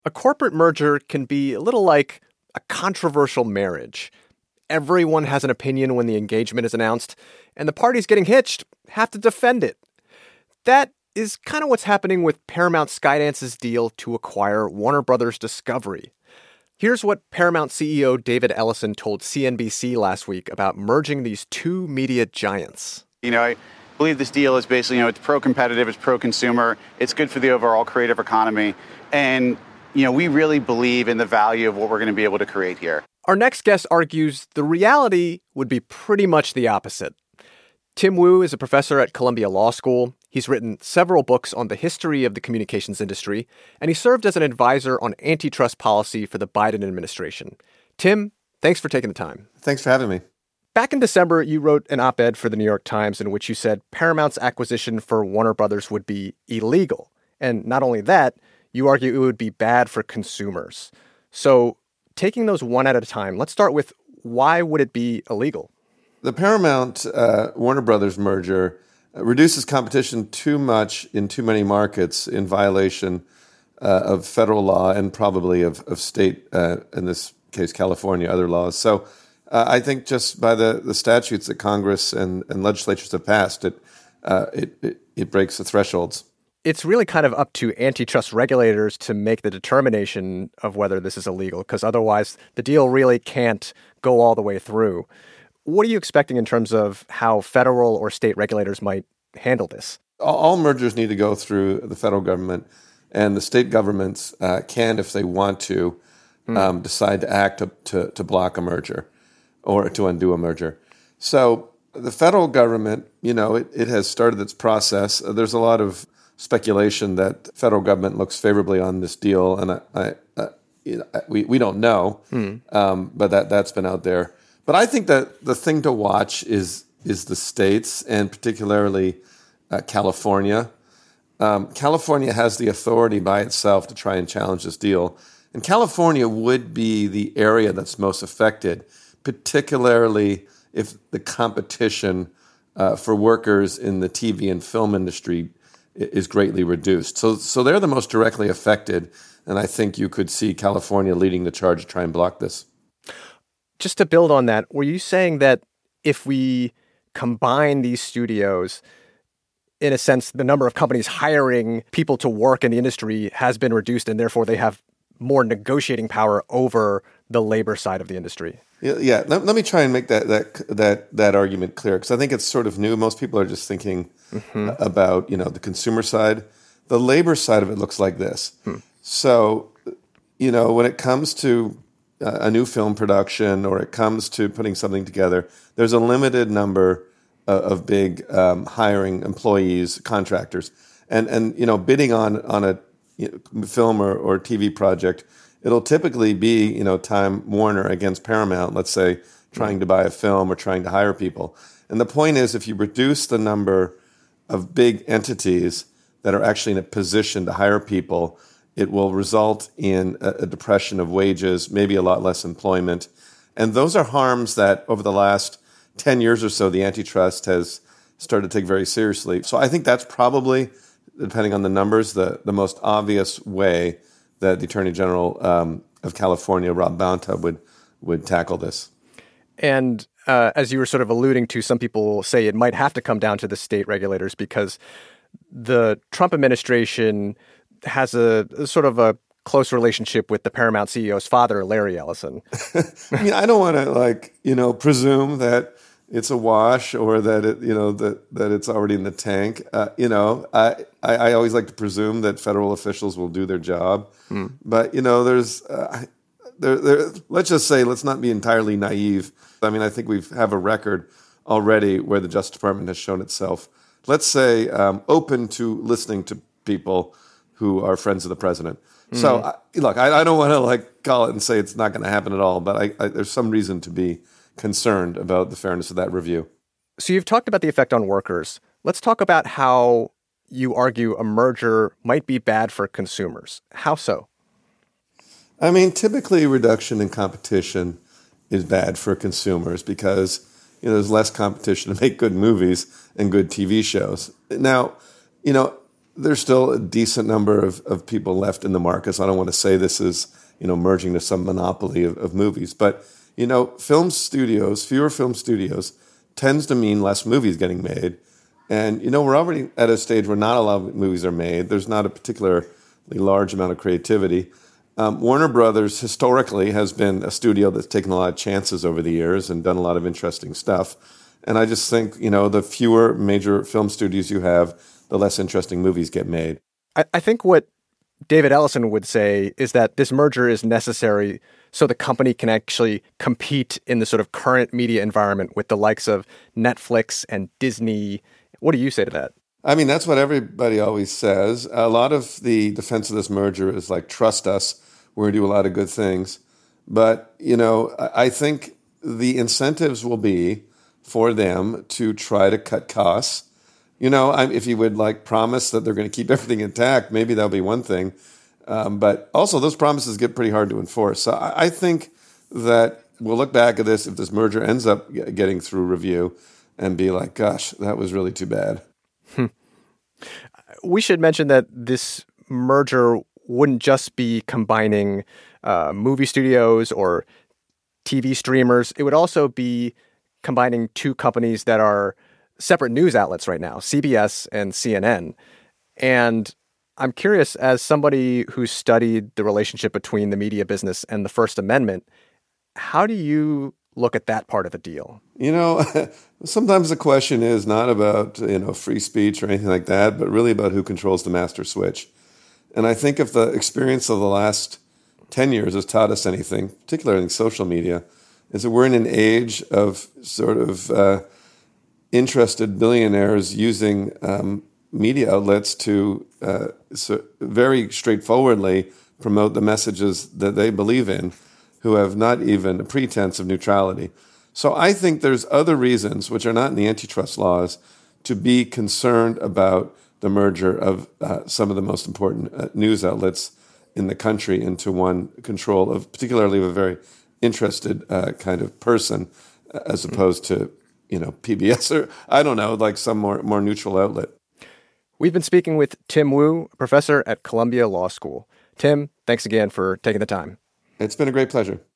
A corporate merger can be a little like a controversial marriage. Everyone has an opinion when the engagement is announced, and the parties getting hitched have to defend it. That is kind of what's happening with Paramount Skydance's deal to acquire Warner Brothers Discovery. Here's what Paramount CEO David Ellison told CNBC last week about merging these two media giants. I believe this deal is basically, it's pro-competitive, it's pro-consumer, it's good for the overall creative economy, and we really believe in the value of what we're going to be able to create here. Our next guest argues the reality would be pretty much the opposite. Tim Wu is a professor at Columbia Law School. He's written several books on the history of the communications industry, and he served as an advisor on antitrust policy for the Biden administration. Tim, thanks for taking the time. Thanks for having me. Back in December, you wrote an op-ed for the New York Times in which you said Paramount's acquisition for Warner Brothers would be illegal. And not only that, you argue it would be bad for consumers. So taking those one at a time, let's start with why would it be illegal? The Paramount Warner Brothers merger reduces competition too much in too many markets in violation of federal law and probably of state, in this case, California, other laws. So I think just by the statutes that Congress and legislatures have passed, it breaks the thresholds. It's really kind of up to antitrust regulators to make the determination of whether this is illegal, because otherwise the deal really can't go all the way through. What are you expecting in terms of how federal or state regulators might handle this? All mergers need to go through the federal government, and the state governments can, if they want to, decide to act to block a merger or to undo a merger. So the federal government, it has started its process. There's a lot of speculation that the federal government looks favorably on this deal, and we don't know, but that's been out there. But I think that the thing to watch is the states, and particularly California. California has the authority by itself to try and challenge this deal, and California would be the area that's most affected, particularly if the competition for workers in the TV and film industry is greatly reduced. So they're the most directly affected, and I think you could see California leading the charge to try and block this. Just to build on that, were you saying that if we combine these studios, in a sense, the number of companies hiring people to work in the industry has been reduced, and therefore they have more negotiating power over the labor side of the industry? Yeah. Let me try and make that argument clear, because I think it's sort of new. Most people are just thinking about the consumer side. The labor side of it looks like this. So when it comes to a new film production, or it comes to putting something together, there's a limited number of big hiring employees, contractors, and bidding on a film or TV project. It'll typically be, Time Warner against Paramount, let's say, trying to buy a film or trying to hire people. And the point is, if you reduce the number of big entities that are actually in a position to hire people, it will result in a depression of wages, maybe a lot less employment. And those are harms that over the last 10 years or so, the antitrust has started to take very seriously. So I think that's probably, depending on the numbers, the most obvious way that the Attorney General of California, Rob Bonta, would tackle this. And as you were sort of alluding to, some people say it might have to come down to the state regulators because the Trump administration has a sort of a close relationship with the Paramount CEO's father, Larry Ellison. I don't want to presume that it's a wash or that that it's already in the tank. I always like to presume that federal officials will do their job, but there's let's just say, let's not be entirely naive. I mean, I think we have a record already where the Justice Department has shown itself, let's say, open to listening to people who are friends of the president. So, look, I don't want to call it and say it's not going to happen at all, but there's some reason to be concerned about the fairness of that review. So you've talked about the effect on workers. Let's talk about how you argue a merger might be bad for consumers. How so? I mean, typically reduction in competition is bad for consumers because there's less competition to make good movies and good TV shows. Now, there's still a decent number of people left in the market. So I don't want to say this is, merging to some monopoly of movies. But, film studios, fewer film studios, tends to mean less movies getting made. And, we're already at a stage where not a lot of movies are made. There's not a particularly large amount of creativity. Warner Brothers historically has been a studio that's taken a lot of chances over the years and done a lot of interesting stuff. And I just think, the fewer major film studios you have, the less interesting movies get made. I think what David Ellison would say is that this merger is necessary so the company can actually compete in the sort of current media environment with the likes of Netflix and Disney. What do you say to that? I mean, that's what everybody always says. A lot of the defense of this merger is like, trust us, we're going to do a lot of good things. But, I think the incentives will be for them to try to cut costs. If you would promise that they're going to keep everything intact, maybe that'll be one thing. But also those promises get pretty hard to enforce. So I think that we'll look back at this if this merger ends up getting through review and be like, gosh, that was really too bad. We should mention that this merger wouldn't just be combining movie studios or TV streamers. It would also be combining two companies that are separate news outlets right now, CBS and CNN. And I'm curious, as somebody who studied the relationship between the media business and the First Amendment, how do you look at that part of the deal? Sometimes the question is not about, free speech or anything like that, but really about who controls the master switch. And I think if the experience of the last 10 years has taught us anything, particularly in social media, is that we're in an age of sort of interested billionaires using media outlets to very straightforwardly promote the messages that they believe in, who have not even a pretense of neutrality. So I think there's other reasons, which are not in the antitrust laws, to be concerned about the merger of some of the most important news outlets in the country into one control of particularly a very interested kind of person, as opposed to, PBS or, I don't know, like some more neutral outlet. We've been speaking with Tim Wu, professor at Columbia Law School. Tim, thanks again for taking the time. It's been a great pleasure.